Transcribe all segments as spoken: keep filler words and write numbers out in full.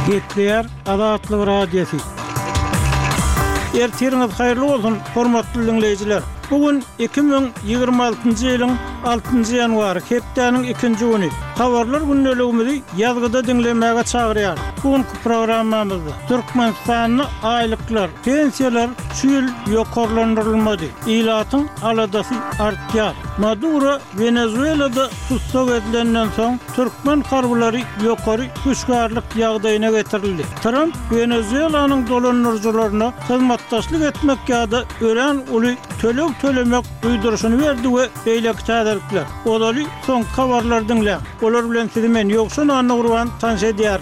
Getler Azatlyk Radiosu. Ertiriniz hayırlı olsun, hormatly dinleyijiler. Bugün iki bin ýygrima altyncy ýylyň altynjy ýanwary, hepdeniň ikinji güni. Habarlar günneligimizi ýazgyda dinlemäge çagyrýar. Bugünkü programmamyzda Türkmenistanyň aýlyklar, pensiýalar şu ýyl ýokarlandyrylmady. Ilatyň aladasy artýar. Maduro Venezuelada tutsak edilenden soň Türkmen harbylary ýokary güçgärlik ýagdaýyna getirildi. Trump Venezuelanyň dolanyrjylaryna hyzmatdaşlyk etmek ýa-da ölen uly töleg tölemek duýduruşyny berdi we beýleki täzelikler. Olaly soň habarlar dinle. Olar bilen sizi men ýoksa anna urban tanış edýär.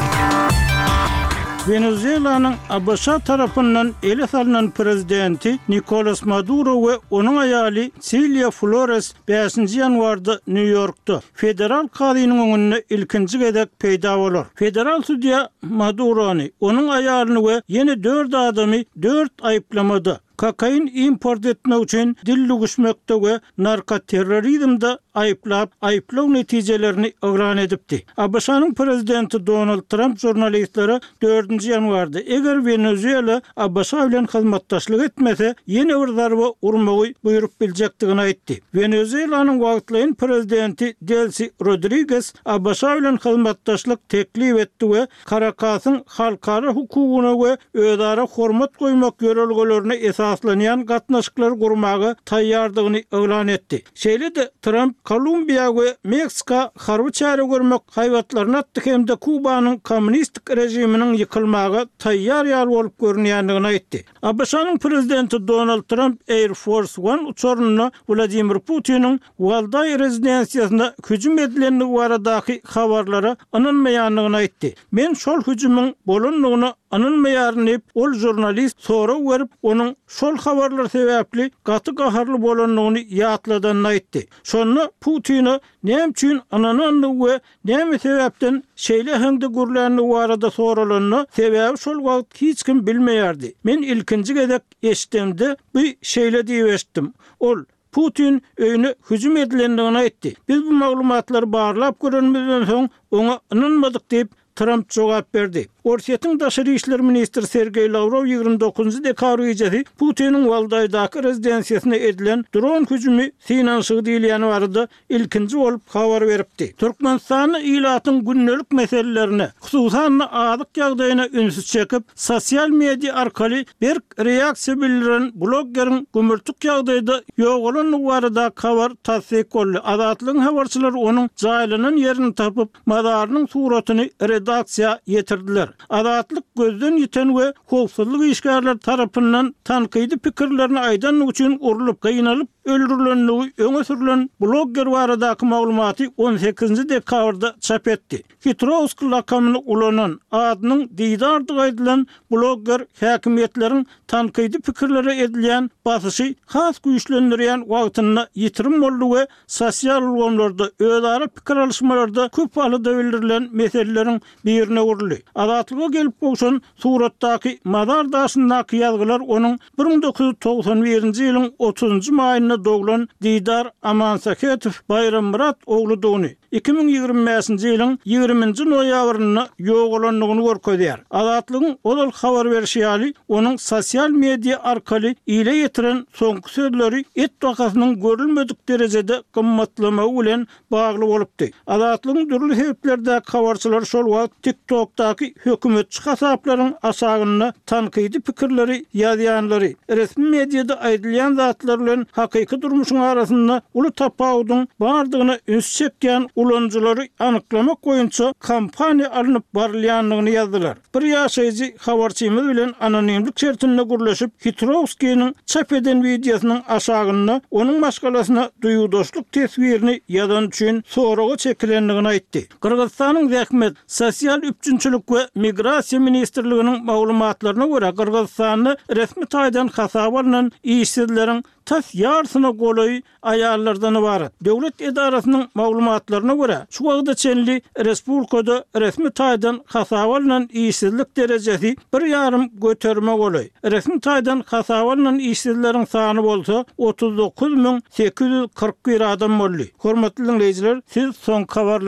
Venezuelanyň A B S tarapyndan ele salynan prezidenti Nicolas Maduro we onuň aýaly Silvia Flores beşinji ýanwarda New Yorkda federal kadynyň öňünde ilkinji gedek peýda bolar. Federal судья Madurony, onuň aýalyny we ýene dört adamy dört aýplamada kokain import etmek üçin dilli güçmekde we narkoterrorizmde aýplap, aýplaw netijelerini oglan edipdi. A B S-nyň prezidenti Donald Trump jurnalistlere dördünji ýanwarda eger Venezuela A B S bilen hyzmatdaşlyk etmese, ýene bir zarba urmagy buýrup biljekdigini aýtdy. Venezuelanyň wagtlaýan prezidenti Delcy Rodriguez A B S bilen hyzmatdaşlyk teklip etdi we Caracasyň halkara hukugyna we özara hormat goýmak ýörelgelerini esaslanýan gatnaşyklar gurmagy taýýardygyny oglan etdi. Şeýle-de Trump Kolumbiya we Meksika harby çäre görmek haýwatlaryny atdy hemde Kubanyň kommunistik rejiminiň ýykylmagy taýýar ýaly bolup görünýändigini aýtdy. A B S-nyň prezidenti Donald Trump Air Force One uçaryna Vladimir Putin'in Valday rezidensiýasynda hüjüm edilenligi baradaky habarlara anynmaýanlygyny aýtdy. Men şol hüjümüň bolanlygyny anynmaýaryn ol jurnalist sonra berip onuň şol habarlar sebäpli gaty gaharly bolanlygyny ýatladanyny aýtdy. Şonu Putin'i näme üçin anananlygy we näme sebäpden şeýle hende gürlänligi barada soralanyny sebäbi şol wagt hiç kim bilmeýärdi. Men ilkinji gedek eşitdimde bu şeýle diýip eşitdim. Ol Putin öýüne hüjüm edilendigini aýtdy. Biz bu maglumatlary barlap görünmeden soň oňa inanmadyk diýip Trump jogap berdi. Orsiýatyň daşary işler ministri Sergey Lavrov ýygrima dokuzunjy dekabr gecesi Putiniň Valdaýdaky rezidensiýasyna edilen dron hüjümi finansygy diýilýän barada ilkinji bolup habar beripdi. Türkmenistanyň ilatyň günnelik meselelerine, hususan azyk ýagdaýyna ünsüz çekip, sosial media arkaly bir reaksiýa bildiren bloggerin gümürtük ýagdaýda ýogalanlygy barada habar tasdik boldy. Azatlygyň habarçylary onuň jaýlanan ýerini tapyp, madarynyň suratyny redaksiýa ýetirdiler. Azatlyk gözden ýiten we howpsuzlyk işgärler tarapyndan tankydy pikirlerini aýdan üçin urulup, gynalyp öldürilenligi öňe sürülen blogger baradaky maglumaty on sekizinji dekabrda çap etdi. Hitrovsk lakamyny ulanan adynyň diýdardyg aýdylan blogger häkimetleriň tankydy pikirleri edilýän basyşy has güýçlendirýän wagtyna ýitirim boldy we sosial ulgamlarda özara pikir alışmalarda köp alda bildirilen meseleleriň birine uruldy. Azatlyga gelip bolşan suratdaky madar daşyndaky ýazgylar onuň bir ming dokuz ýüz togsan birinji ýylyň otuzunjy maýyna doglan Didar Amansaketow Bayrammurat ogludygyny iki bin ýygrima beşinji ýylyň ýygrimiňji noýabryna ýogalanlygyny görkezýär. Azatlygyň olal habar berýäli onuň sosial media arkaly ile ýetiren soňky sözleri et wakasynyň görülmedik derejede gymmatlamagy bilen bagly bolupdy. Azatlygyň dürli heplerde habarçylar şol wagt TikTok'taky hökümetçi hasaplaryň aşagyna tankydy pikirleri ýazýanlary, resmi mediada aýdylýan zatlar bilen hakyky durmuşyň arasynda uly tapawdyň bardygyny üns çekýän ulanjylary anyklamak boýunça kampaniýa alınıp barylýanlygyny ýazdylar. Bir ýaşaýjy habarçymyz bilen anonimlik şertinde gürleşip Hitrovskiň çap eden videosynyň aşagyna onuň maskalasyna duýudaşlyk tesbirini ýazan üçin soraga çekilenligini aýtdy. Kırgızstanyň Zähmet sosial üçinçilik we migrasiýa ministrliginiň maglumatlaryna görä Kırgızstanyň resmi taýdan hasap alınan işsizleriň tas ýarsyna golaý aýallardan ibaret. Döwlet edarasynyň maglumatlaryna görä şu wagtda çenli respublikada resmi taýdan hasap alınan işsizlik derejesi bir ýarym göterme golaý. Resmi taýdan hasap alınan işsizleriň sany bolsa otuz dokuz ming sekiz ýüz kırk bir adam boldy. Hormatly dinleýijiler, siz soň habarlar